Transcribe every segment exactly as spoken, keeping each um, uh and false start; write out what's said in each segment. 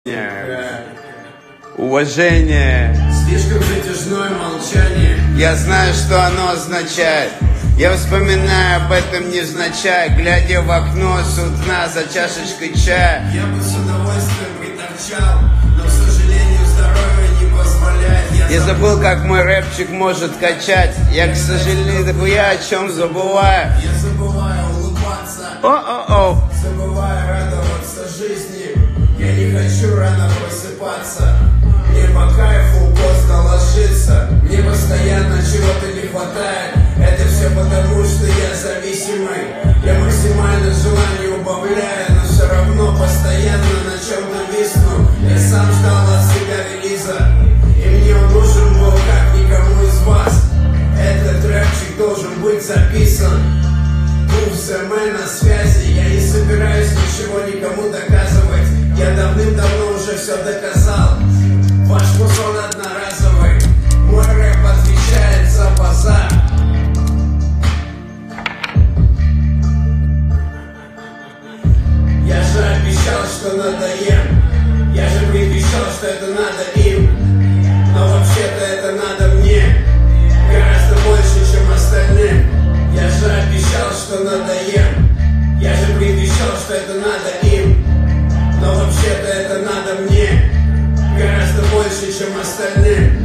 Уважение. Слишком затяжное молчание. Я знаю, что оно означает. Я вспоминаю об этом невзначай, глядя в окно с утра за чашечкой чая. Я бы с удовольствием приторчал, но, к сожалению, здоровье не позволяет. Я, Я забыл, как мой рэпчик может качать. Я, к сожалению, дохуя о чем забываю. Я забываю улыбаться. О-о-о. Забываю радоваться жизни. Я не хочу рано просыпаться. Мне по кайфу поздно ложиться. Мне постоянно чего-то не хватает. Это все потому, что я зависимый. Я максимально желание убавляю, но все равно постоянно на чем-то висну. Я сам ждал от себя релиза, и мне он нужен был как никому из вас. Этот рэпчик должен быть записан. Пульс эм эл на связи. Я не собираюсь ничего никому доказывать. Я давным-давно уже все доказал. Ваш музон одноразовый. Мой рэп отвечает за базар. Я же обещал, что надоем. Я же предвещал, что это надо им. Но вообще-то это надо мне. Гораздо больше, чем остальным. Я же обещал, что надоем. Я же предвещал, что это надо им. Но вообще-то это надо мне. Гораздо больше, чем остальным.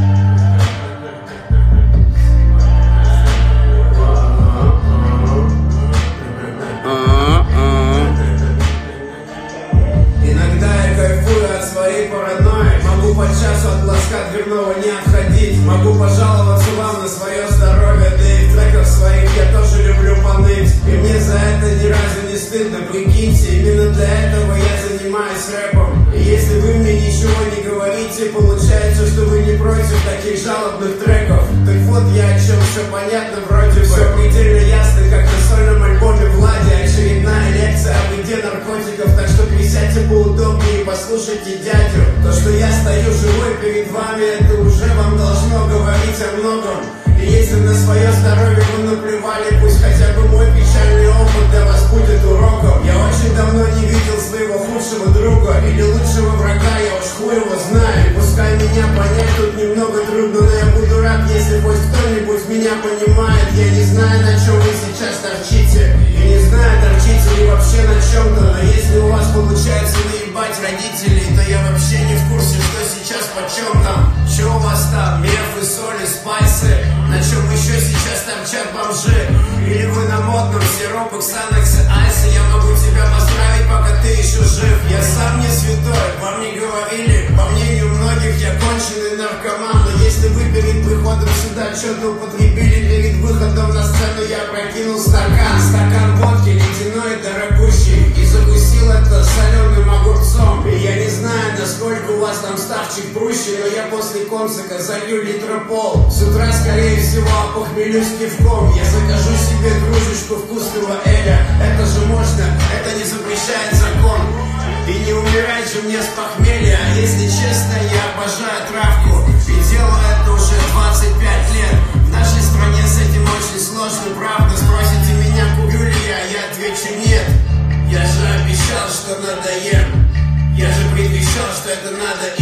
Иногда я кайфую от своей паранойи. Могу по часу от глазка дверного не отходить. Могу пожаловаться вам на свое здоровье. Да и в треках своих я тоже люблю поныть. И мне за это ни разу не стыдно. Прикиньте, именно для этого я занимаюсь рэпом. И если вы мне ничего не говорите, получается, что вы не против таких жалобных треков. Так вот я о чем, все понятно вроде бы. Все предельно ясно, как на сольном альбоме Влади. Очередная лекция об еде наркотиков. Так что присядьте поудобнее и послушайте дядю. То, что я стою живой перед вами, это уже вам должно говорить о многом. И если на свое здоровье вы наплевали, пусть хотя бы мой печальный опыт для вас будет уроком. Я очень давно не видел своего худшего друга или лучшего врага, я уж хуй его знаю. И пускай меня понять тут немного трудно, но я буду рад, если хоть кто-нибудь меня понимает. Я не знаю, на чем вы сейчас торчите, и не знаю, торчите ли вообще на чем-то. Но если у вас получается наебать родителей, то я вообще не в курсе, что сейчас почем там. Че у вас там, мефы, соли, спайсы? На чем еще сейчас торчат бомжи? Или вы на модном сиропе, ксанексе, айсе? Я могу тебя поздравить, пока ты еще жив. Я сам не святой, вам не говорили. По мнению многих, я конченый наркоман. Но если вы перед выходом сюда что-то употребили, перед выходом на сцену я прокинул стакан. Стакан водки, ледяной, дорогущий. И закусил это соленым огурцом. И я не знаю, насколько у вас там ставчик прущий, но я после концерта залью литропол. С утра, скорее всего, опохмелюсь кивком. Я закажу себе кружечку вкусного эля. Это же можно, это не запрещает закон. И не умирать же мне с похмелья. А если честно, я обожаю травку. И делаю это уже двадцать пять лет. В нашей стране с этим очень сложно, правда. Спросите меня, курю ли я, я отвечу нет. Я же обещал, что надоем. Я же предвещал, что это надо